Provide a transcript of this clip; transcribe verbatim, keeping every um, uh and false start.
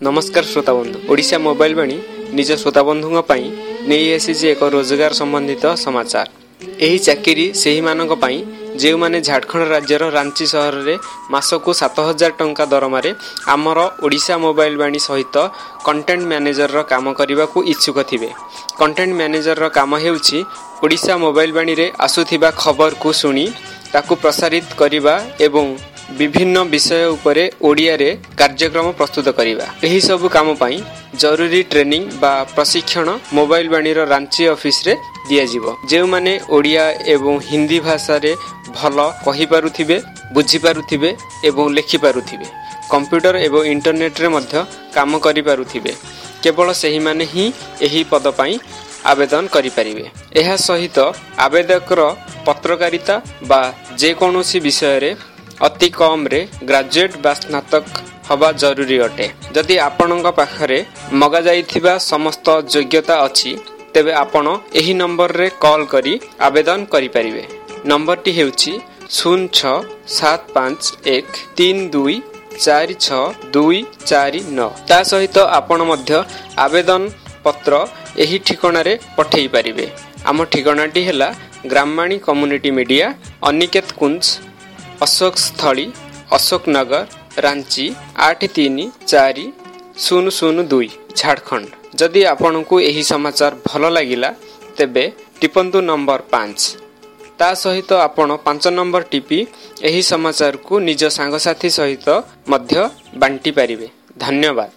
नमस्कार श्रोता बंधु ओडिशा मोबाइल बाणी निज श्रोता बंधुओं नहीं आसी एक रोजगार संबंधित समाचार। यही चाकरी से ही मानक पाई जो माने झारखंड राज्यर रांची सहर में मासकू सात हजार टंका दरमारे आमर ओडिशा मोबाइल बाणी सहित कंटेंट मैनेजर काम करने को इच्छुक थिबे। कंटेंट मैनेजर काम हेउछि ओडिशा मोबाइल बाणी रे आसुथिबा खबर को सुनी ताकू प्रसारित करिबा एवं विभिन्न विषय उपरे ओडिया रे कार्यक्रम प्रस्तुत करिबा। एही सब काम पाई जरूरी ट्रेनिंग बा प्रशिक्षण मोबाइल बाणी रो रांची ऑफिस रे दिया जिवो। जे माने ओडिया एवं हिंदी भाषा रे भलो कहि पारुथिबे, बुझी पारुथिबे एवं लिखि पारुथिबे, कंप्यूटर एवं इंटरनेट रे मध्य काम करि पारुथिबे, केवल सही माने ही एही पद पाई आवेदन करि परिबे। एहा सहित आवेदकर पत्रकारिता बा जे कोनोसी विषय रे अति कम रे ग्रेजुएट बा स्नातक हवा जरूरी अटे। जदि आपणक पाखरे मगा जाइथिबा समस्त योग्यता अछि तेबे आपण एही नंबर रे कॉल करी आवेदन करि परिबे। नंबर टी हेउछि शून्य छह सात पाँच एक तीन दुई चार छह दुई चार नौ। ता सहित आपण मध्य आवेदन पत्र एही ठिकाना रे पठेई परिबे। आम ठिकानाटी हेला ग्रामवाणी कम्युनिटी मीडिया, अनिकेत कुंज, अशोक स्थली, अशोक नगर, रांची आठ तीन चार शून्य शून्य दुई, झारखंड। जदि आपण को यही समाचार भल लगिला तेबे टिपंतु नंबर पाँच। ता सहित आपण पांच नंबर टिपी यही समाचार को निज सांगसाथी सहित मध्य बांटी पारिबे। धन्यवाद।